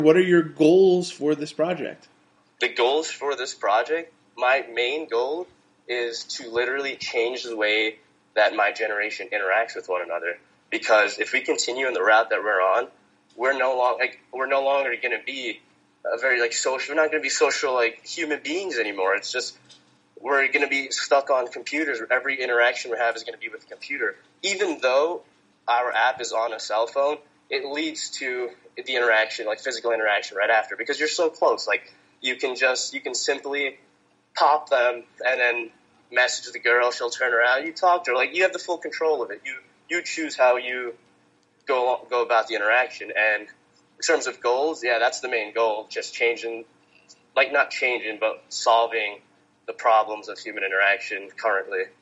What are your goals for this project? The goals for this project, my main goal is to literally change the way that my generation interacts with one another. Because if we continue in the route that we're on, we're no longer going to be a very social. We're not going to be social human beings anymore. It's just we're going to be stuck on computers. Every interaction we have is going to be with a computer. Even though our app is on a cell phone, it leads to the interaction, physical interaction right after, because you're so close. You can simply pop them and then message the girl. She'll turn around. You talk to her. You have the full control of it. You choose how you go about the interaction. And in terms of goals, yeah, that's the main goal. Just changing, not changing, but solving the problems of human interaction currently.